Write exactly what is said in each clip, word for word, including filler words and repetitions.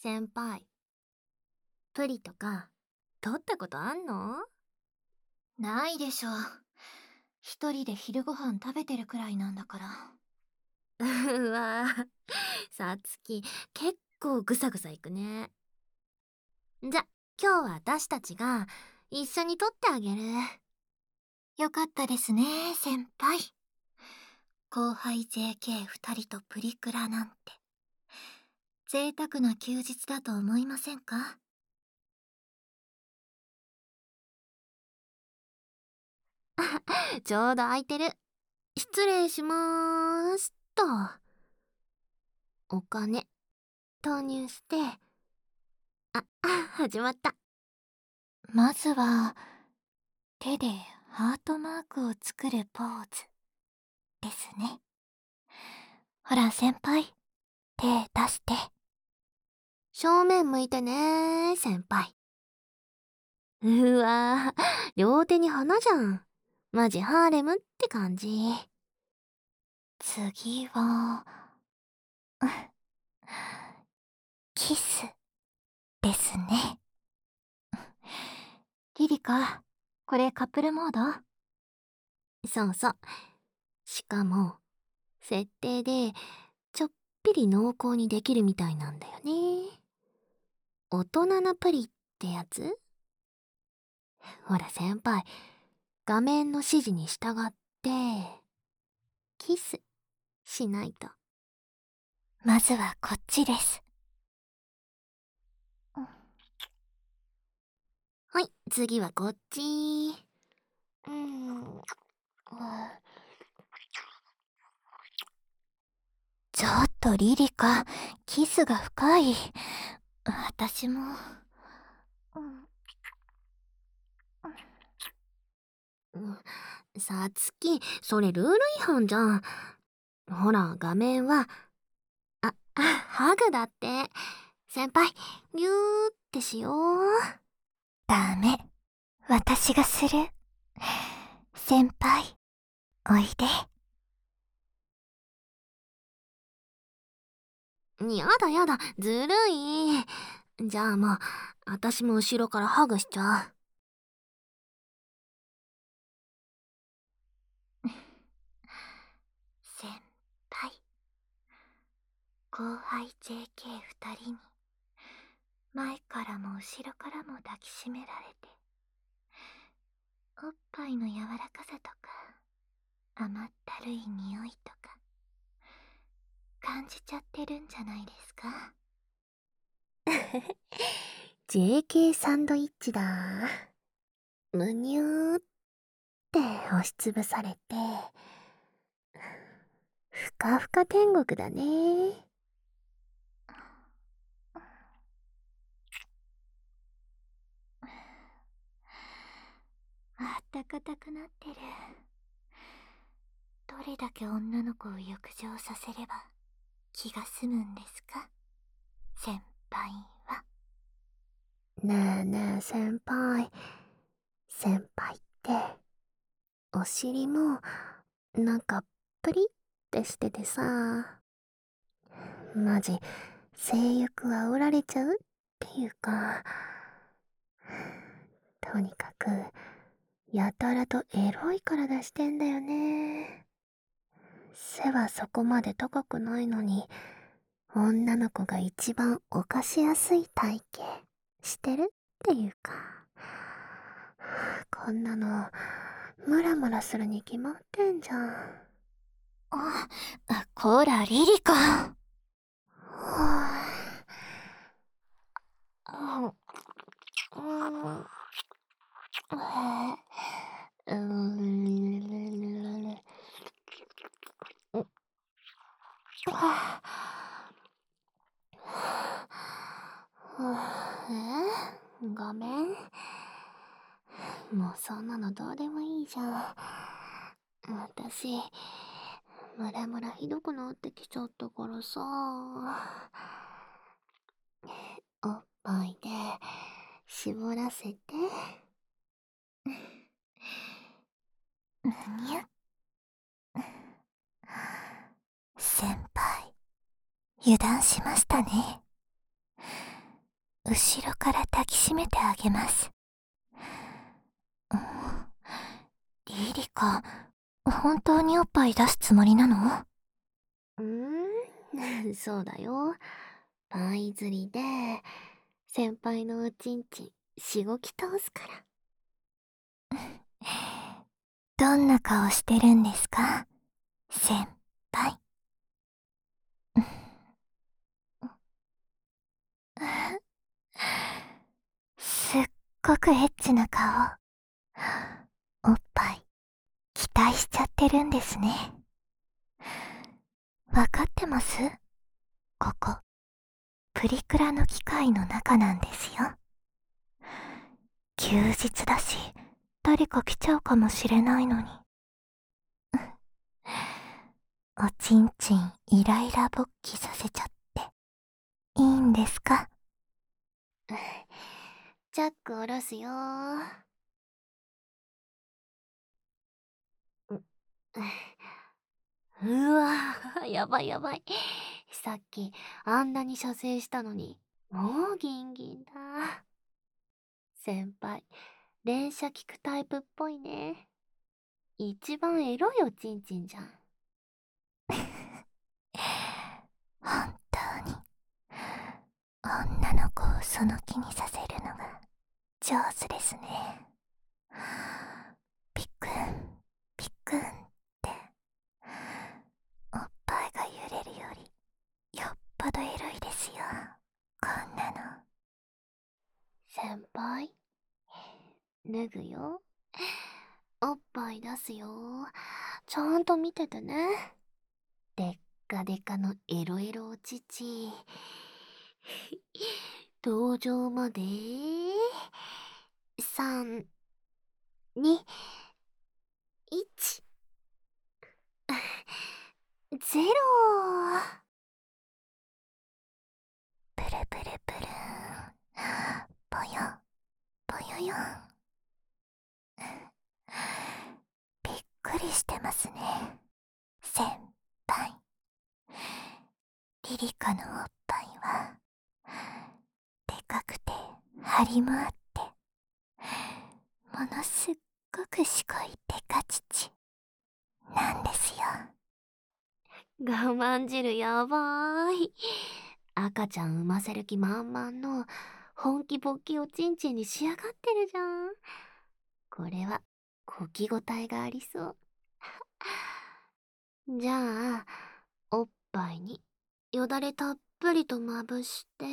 先輩、プリとか取ったことあんの？ ないでしょ。一人で昼ご飯食べてるくらいなんだから。 うわぁ、さつき、結構ぐさぐさいくね。じゃ、今日は私たちが一緒に取ってあげる。 よかったですね、先輩。後輩 ジェーケーふたりとプリクラなんて。贅沢な休日だと思いませんか？ ちょうど空いてる。失礼しまーすと。お金、投入して。あ、始まった。 まずは、手でハートマークを作るポーズですね。ほら先輩、手出して。 正面向いてねー、先輩。うわぁ、両手に花じゃん。マジハーレムって感じ。 次は、キスですね。リリカ、これカップルモード？ そうそう。しかも、設定でちょっぴり濃厚にできるみたいなんだよね。大人なプリってやつ？ほら先輩、画面の指示に従って、キスしないと。 まずはこっちです。 はい、次はこっち。うーん。 ちょっとリリカ、キスが深い。私も。 さつき、それルール違反じゃん。ほら、画面は、あ、ハグだって。先輩、ぎゅーってしよう。 ダメ。私がする。先輩、おいで。 やだやだ、ずるい。じゃあもう、私も後ろからハグしちゃう。 先輩、後輩 ジェーケーふたりに、前からも後ろからも抱きしめられて、おっぱいの柔らかさとか、甘ったるい匂いとか、感じちゃってるんじゃないですか？ ジェーケー サンドイッチだ。むにゅーって押しつぶされて、ふかふか天国だね。 あったかたくなってる。どれだけ女の子を浴場させれば気が済むんですか、先輩は。 ねえねえ先輩。先輩って、お尻も、なんか、プリってしててさ。マジ、性欲煽られちゃうっていうか、とにかく、やたらとエロい体してんだよね。背はそこまで高くないのに、女の子が一番犯しやすい体型してるっていうか、こんなの、ムラムラするに決まってんじゃん。 あ、こらリリカ。 はぁ、うん、うん、え画面もうそんなのどうでもいいじゃん。私、ムラムラひどくなってきちゃったからさ。おっぱいで絞らせて。 むにゅ。先輩、油断しましたね。 後ろから抱きしめてあげます。うん、リリカ、本当におっぱい出すつもりなの？ うーん、そうだよ。パン譲りで、先輩のおちんちん、しごき通すから。 どんな顔してるんですか、先輩。すっごくエッチな顔。おっぱい、期待しちゃってるんですね。わかってます？ここ、プリクラの機械の中なんですよ。休日だし、誰か来ちゃうかもしれないのに。おちんちんイライラ勃起させちゃって、いいんですか？ チャック下ろすよー。うわぁ、やばいやばい。さっきあんなに射精したのに、もうギンギンだ。先輩、連射効くタイプっぽいね。一番エロいおちんちんじゃん。 本当に、女の子をその気にさせるのが上手ですね。ピクン、ピクンって、おっぱいが揺れるより、よっぽどエロいですよ、こんなの。 先輩、脱ぐよ。おっぱい出すよ。ちゃんと見ててね。でっかでかのエロエロお乳。登場まで、さん、に、いち、ゼロ。 プルプルプルーン、ぽよ、ぽよよん。びっくりしてますね、先輩。リリカのおっぱいは、でかくて張りもあって、ものすっごくしこいデカ乳なんですよ。 我慢汁やばーい。赤ちゃん産ませる気満々の本気勃起おちんちんに仕上がってるじゃん。これはこきごたえがありそう。じゃあ、おっぱいによだれたっぷりとまぶして、うん、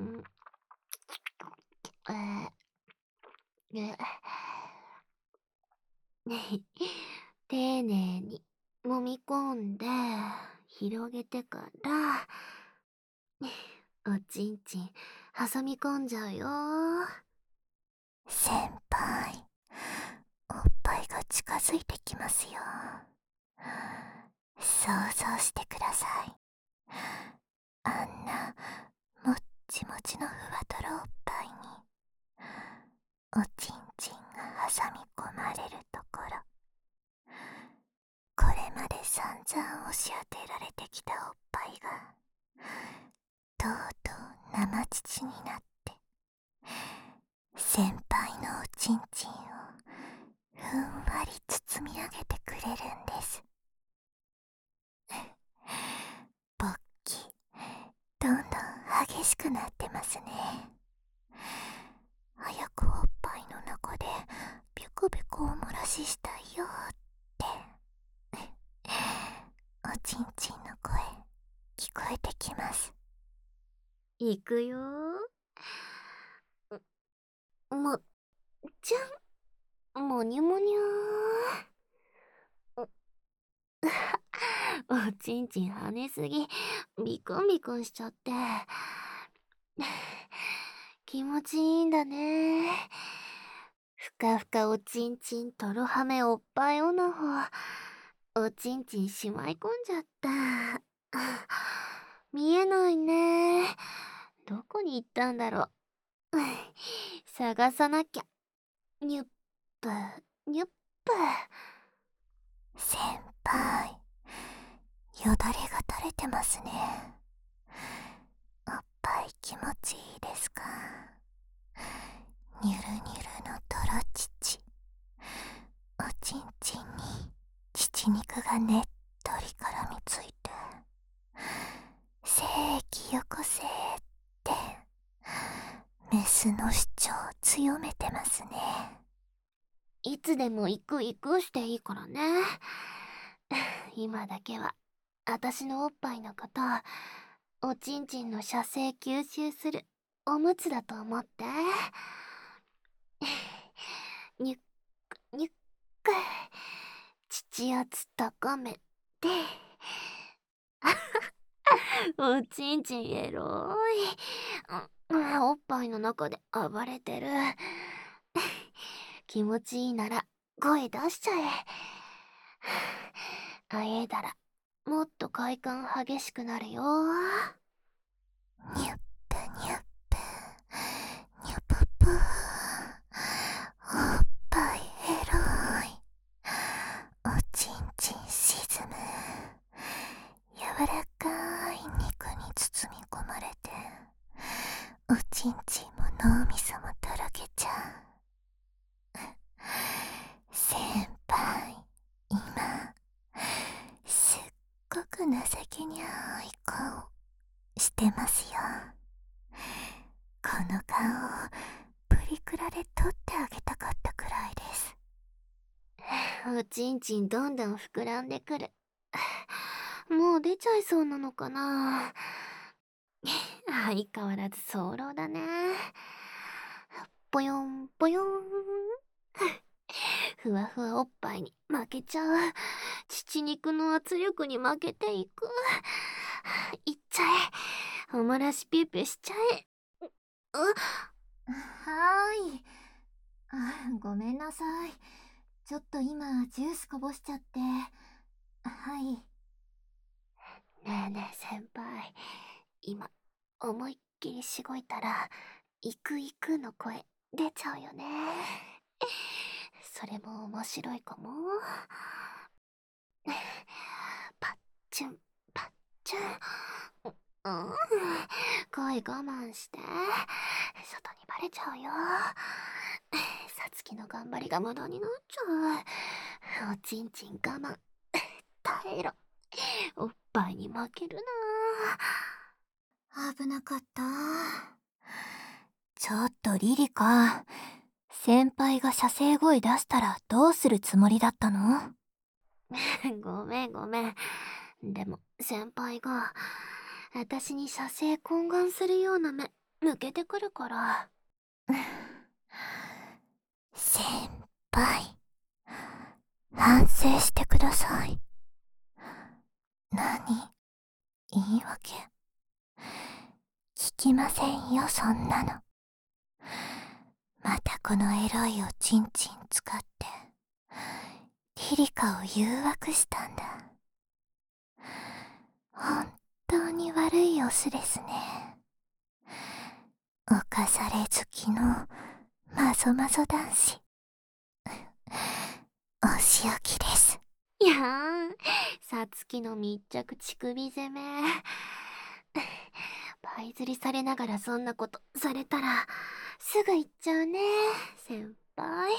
えー、え丁寧に揉み込んで広げてからおちんちん挟み込んじゃうよ。 先輩、おっぱいが近づいてきますよ。想像してください。あんなもっちもちのふわとろおっぱいに、おちんちんが挟み込まれるところ。これまで散々押し当てられてきたおっぱいが、とうとう生乳になって、先輩のおちんちんをふんわり包み上げてくれるんです。勃起、どんどん激しくなってますね。早くおっぱいの中でビクビクお漏らししたいよって、おちんちんの声聞こえてきます。 いくよー。も、ちゃん、もにょもにょー。おちんちん跳ねすぎ、ビクンビクンしちゃって。気持ちいいんだね。ふかふかおちんちんとろはめおっぱいおなほ。おちんちんしまい込んじゃった。見えないね。どこに行ったんだろう。探さなきゃ。にゅっぷ、にゅっぷ。 先輩、よだれが垂れてますね。おっぱい気持ちいいです血肉がねっとり絡みついて、精液よこせってメスの主張を強めてますね。 いつでも行く行くしていいからね。今だけは私のおっぱいのことをおちんちんの射精吸収するおむつだと思って。にゅっくにゅっく乳圧高めておちんちんエロい、うん、おっぱいの中で暴れてる。気持ちいいなら声出しちゃえ。あえいだらもっと快感激しくなるよ。 にゅっぷにゅっぷにゅぷぷ、おっぱいエロい、おちんちん沈む、柔らかい肉に包み込まれて、おちんちんも脳みそもとろけちゃう。先輩、今すっごく情けにゃい顔してますよ。この顔をプリクラで撮ってあげたかったくらいです。 おちんちんどんどん膨らんでくる。もう出ちゃいそうなのかな。相変わらず早漏だね。ぽよんぽよん。ふわふわおっぱいに負けちゃう。乳肉の圧力に負けていく。いっちゃえ。おもらしピュピュしちゃえ。うはーい。あ、ごめんなさい。ちょっと今ジュースこぼしちゃって。はい。 ねえねえ先輩、今思いっきりしごいたら行く行くの声出ちゃうよね。それも面白いかも。パッチュンパッチュン。うん、声我慢して。外にバレちゃうよ。さつきの頑張りが無駄になっちゃう。おちんちん我慢耐えろ。おっぱいに負けるな。危なかった。ちょっとリリカ、先輩が射精声出したらどうするつもりだったの？ ごめんごめん。でも先輩が私に射精懇願するような目向けてくるから。 先輩、反省してください。何？言い訳？聞きませんよ、そんなの。またこのエロいおちんちん使ってリリカを誘惑したんだ。本当に悪いオスですね。犯され好きのマゾマゾ男子。お仕置きです。 いやーん、さつきの密着乳首攻め。パイ釣りされながらそんなことされたらすぐ行っちゃうね、先輩。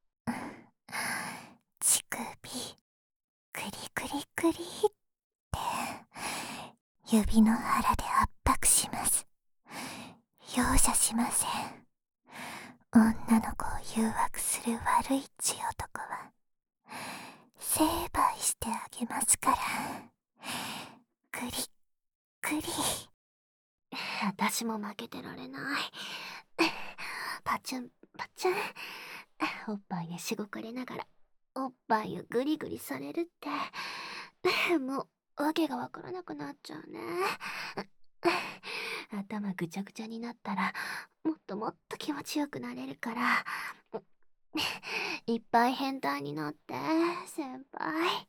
乳首、クリクリクリって指の腹で圧迫します。容赦しません。女の子を誘惑する悪い血男は成敗してあげますから。クリクリ。 私も負けてられない。パチュンパチュン。おっぱいでしごかれながらおっぱいをグリグリされるってもうわけがわからなくなっちゃうね。頭ぐちゃぐちゃになったらもっともっと気持ちよくなれるから、いっぱい変態になって先輩。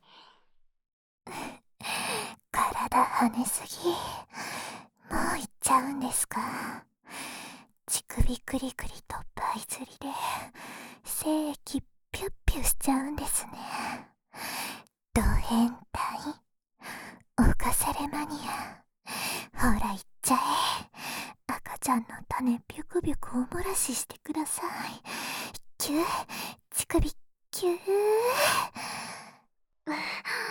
体跳ねすぎ。もう行っちゃうんですか？乳首クリクリとパイ釣りで精液ピュッピュしちゃうんですね。ド変態、犯されマニア。ほら行っちゃえ。赤ちゃんの種ビュクビュクおもらししてください。キュー、乳首キュー。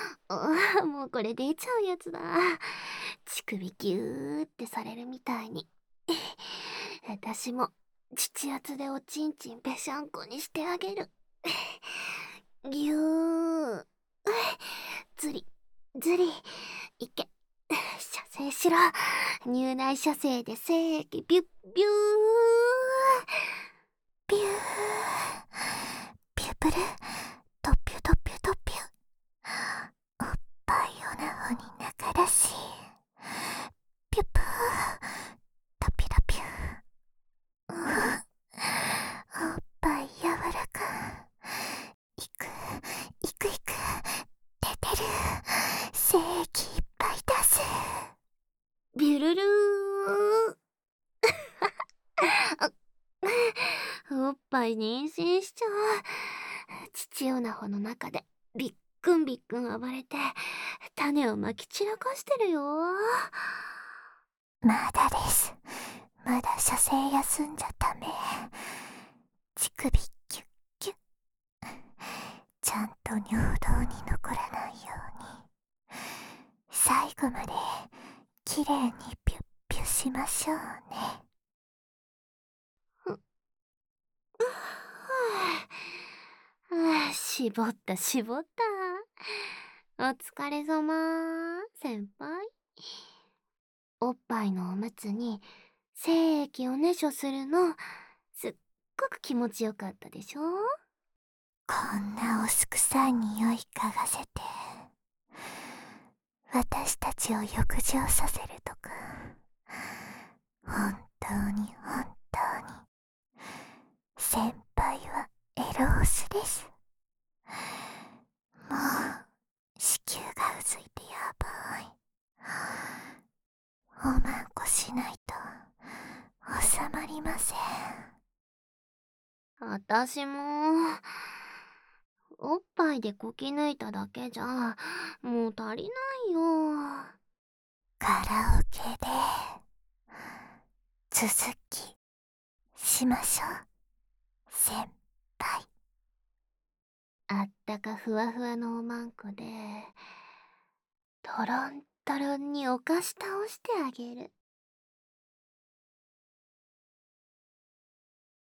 これ出ちゃうやつだ。乳首ギューってされるみたいに。私も父圧でおちんちんぺしゃんこにしてあげる。ぎゅー。ずり、ずり、いけ。射精しろ。入内射精で精液ビュッビュー。 ビュー。ピュプル。トピュトピュトピュ。おっぱいをなほに流らし。ピュプー。トピュトピュ。うん、おっぱい柔らか。いく、いくいく。出てる。精液いっぱい出す。 ビュルルー。おっぱい妊娠しちゃう。父オナホの中でびっくんびっくん暴れて種をまき散らかしてるよ。 まだです。まだ射精休んじゃダメ。乳首キュッキュッ。ちゃんと尿道に残らないように最後まできれいにピュッピュしましょうね。 はあ、絞った絞った。お疲れ様先輩。おっぱいのおむつに精液をねしょするのすっごく気持ちよかったでしょ。 こんなおすくさい匂い嗅がせて私たちを浴場させるとか本当に本当に先輩はエロオスです。もう子宮がうずいてやばい。おまんこしないと収まりません。 あたしもおっぱいでこき抜いただけじゃもう足りないよ。 カラオケで続きしましょう先輩。 あったかふわふわのおまんこでとろんとろんにおかし倒してあげる。